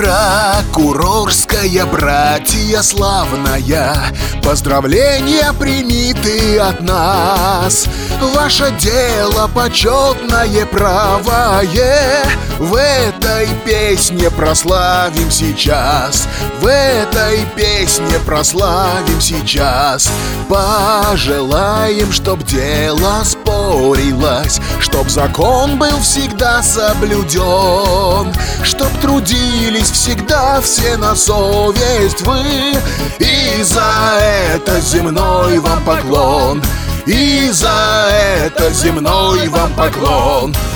Прокурорская братья славная, поздравления прими ты от нас. Ваше дело почетное, правое, в этой песне прославим сейчас. В этой песне прославим сейчас. Пожелаем, чтоб дело спорилось, чтоб закон был всегда соблюден, чтоб трудились всегда все на совесть вы. И за это земной вам поклон, и за это земной вам поклон.